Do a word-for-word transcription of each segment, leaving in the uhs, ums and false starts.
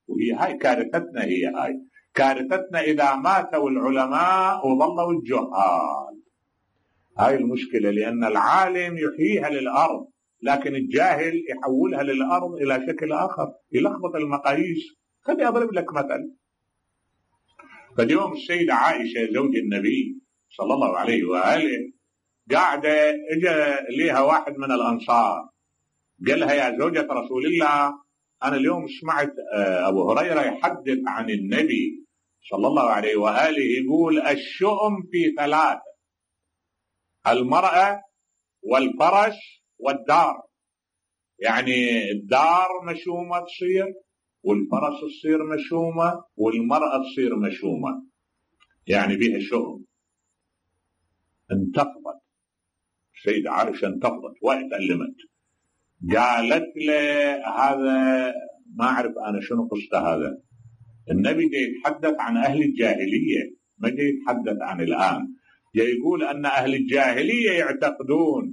وهي هاي كارثتنا، هي هاي كارثتنا إذا ماتوا العلماء وظلوا الجهال. هاي المشكلة، لأن العالم يحييها للأرض لكن الجاهل يحولها للأرض إلى شكل آخر، يلخبط المقاييس. خلي أضرب لك مثل. فاليوم السيدة عائشة زوج النبي صلى الله عليه وآله قاعدة، اجى ليها واحد من الأنصار قال لها يا زوجة رسول الله، أنا اليوم سمعت أبو هريرة يحدث عن النبي صلى الله عليه وآله يقول الشؤم في ثلاثة: المرأة والفرش والدار. يعني الدار مشومة تصير، والفرس تصير مشومة، والمرأة تصير مشومة، يعني بها شؤم. انتفضت السيدة عائشة، انتفضت واتألمت، قالت له هذا ما أعرف أنا شنو قصته هذا. النبي جاي يتحدث عن أهل الجاهلية، ما جاي يتحدث عن الآن. جاي يقول أن أهل الجاهلية يعتقدون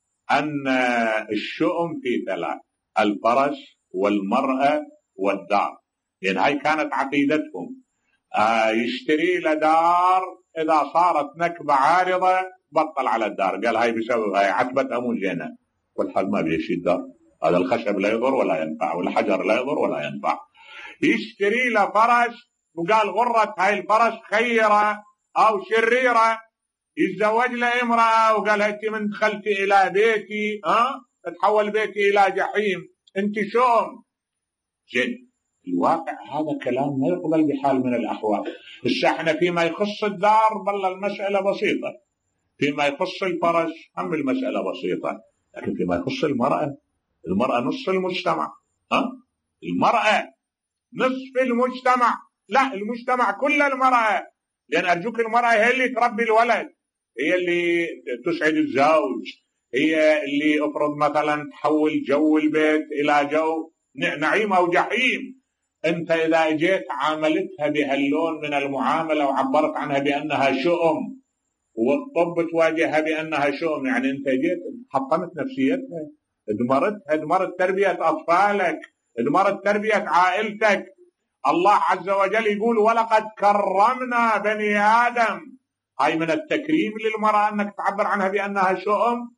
أن الشؤم في ثلاث: الفرس والمرأة والدار. يعني هاي كانت عقيدتهم. آه يشتري لدار، إذا صارت نكبة عارضة بطل على الدار، قال هاي بسبب هاي عتبتها مو زينة. والحال ما بيشي الدار، هذا الخشب لا يضر ولا ينفع، والحجر لا يضر ولا ينفع. يشتري له فرس وقال غرة هاي الفرس خيرة أو شريرة، يتزوج له امرأة وقال انت من دخلتي إلى بيتي ها تحول بيتي إلى جحيم، انت شؤم. زين، الواقع هذا كلام ما يقبل بحال من الأحوال. هسه احنا فيما يخص الدار بل المسألة بسيطة، فيما يخص الفرس هم المسألة بسيطة، لكن فيما يخص المرأة، المرأة نصف المجتمع. ها المرأة نصف المجتمع، لا المجتمع كل المرأة. لأن أرجوك المرأة هي اللي تربي الولد، هي اللي تسعد الزوج، هي اللي افرض مثلا تحول جو البيت إلى جو نعيم أو جحيم. أنت إذا جيت عاملتها بهاللون من المعاملة وعبرت عنها بأنها شؤم، والطب تواجهها بأنها شؤم، يعني أنت جيت حطمت نفسيتها، دمرتها، دمرت تربية أطفالك، دمرت تربية عائلتك. الله عز وجل يقول ولقد كرمنا بني آدم. هاي من التكريم للمرأة أنك تعبر عنها بأنها شؤم.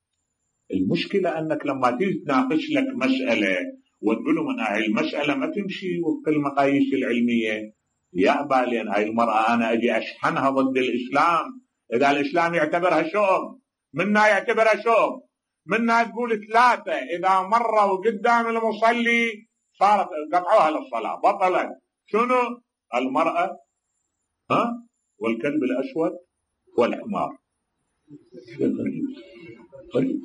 المشكلة أنك لما تيجي تناقش لك مسألة وتقول من هاي المسألة ما تمشي وفق المقاييس العلمية، يأبى، لأن هاي المرأة أنا أجي أشحنها ضد الإسلام. إذا الإسلام يعتبرها شؤم، منا يعتبرها شؤم، منا تقول ثلاثة إذا مروا قدام المصلي صارت قطعوها للصلاة بطلت. شنو؟ المرأة ها والكلب الأسود والحمار. طيب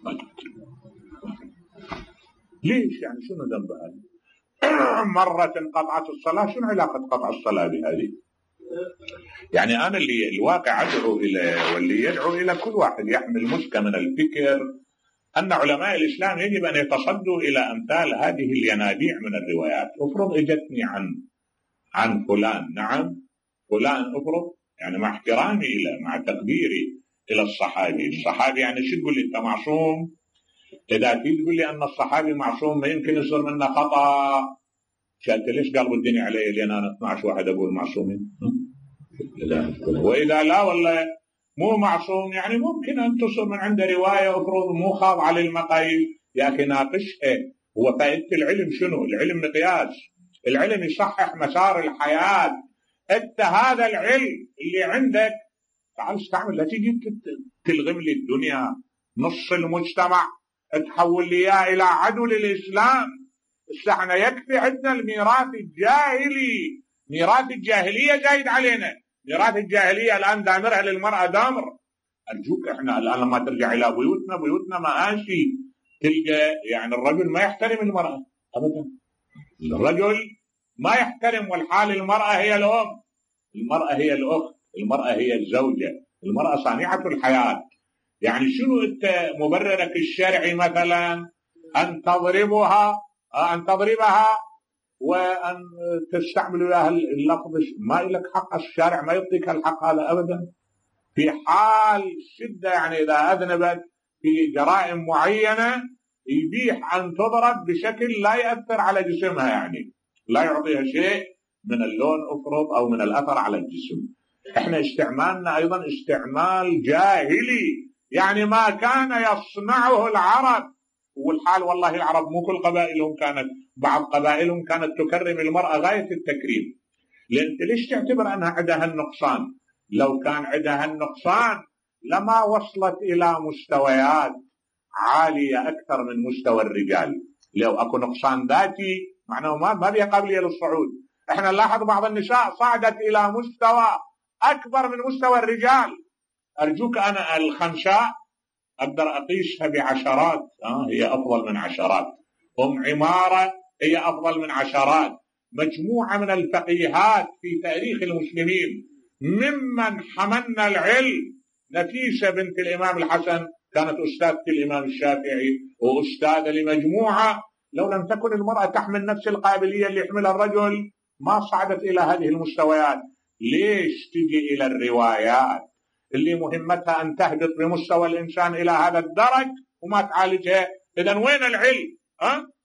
ليش يعني شنو ذنبها؟ مرة قطعت الصلاة، شنو علاقة قطع الصلاة بهذه؟ يعني أنا اللي الواقع أدعو إلى واللي يدعو إلى كل واحد يحمل مسكة من الفكر أن علماء الإسلام يجب أن يتصدوا إلى أمثال هذه الينابيع من الروايات. أفرض إجتني عن عن فلان، نعم فلان، أفرض يعني مع احترامي إلى مع تقديري إلى الصحابي، الصحابي يعني شو تقول لي أنت معصوم؟ إذا تقول لي أن الصحابي معصوم ما يمكن يصير منه خطأ، شأنت ليش قلب الدنيا علي لأن أنا اثني عشر واحد أقول معصومين؟ وإذا لا والله مو معصوم، يعني ممكن أن تصل من عنده رواية أفرض مو خاضعة للمقاييس، يا أخي ناقشها. هو فائدة العلم شنو؟ العلم مقياس، العلم يصحح مسار الحياة. أنت هذا العلم اللي عندك تعال استعمل، لا تيجي تلغم لي الدنيا، نص المجتمع تحول لي إلى عدو للإسلام. احنا يكفي عندنا الميراث الجاهلي، ميراث الجاهلية زايد علينا، ميراث الجاهلية الآن دامرها للمرأة دامر. أرجوك احنا الآن لما ترجع إلى بيوتنا، بيوتنا مآشي، تلقى يعني الرجل ما يحترم المرأة أبدا، الرجل ما يحترم، والحال المرأة هي الأم، المرأة هي الأخت، المرأة هي الزوجة، المرأة صانعة الحياة. يعني شنو أنت مبررك الشرعي مثلا أن تضربها أن تضربها وأن تستعمل لها اللفظ؟ ما لك حق، الشارع ما يعطيك الحق هذا أبدا. في حال الشدة يعني إذا أذنبت في جرائم معينة يبيح أن تضرب بشكل لا يأثر على جسمها، يعني لا يعطيها شيء من اللون افرض او من الاثر على الجسم. احنا استعمالنا ايضا استعمال جاهلي، يعني ما كان يصنعه العرب. والحال والله العرب مو كل قبائلهم كانت، بعض قبائلهم كانت تكرم المرأة غاية التكريم. لأن ليش تعتبر أنها عندها النقصان؟ لو كان عندها النقصان لما وصلت إلى مستويات عالية أكثر من مستوى الرجال. لو أكو نقصان ذاتي معناه ما ما بيها قابلية للصعود. احنا نلاحظ بعض النساء صعدت إلى مستوى أكبر من مستوى الرجال. أرجوك أنا الخنساء أقدر أقيسها بعشرات، آه هي أفضل من عشرات. أم عمارة هي أفضل من عشرات. مجموعة من الفقيهات في تاريخ المسلمين ممن حملنا العلم. نفيسة بنت الإمام الحسن كانت أستاذة الإمام الشافعي وأستاذة لمجموعة. لو لم تكن المرأة تحمل نفس القابلية اللي يحملها الرجل ما صعدت إلى هذه المستويات. ليش تجي إلى الروايات اللي مهمتها أن تهبط بمستوى الإنسان إلى هذا الدرج وما تعالجها؟ إذن وين العلم؟ أه؟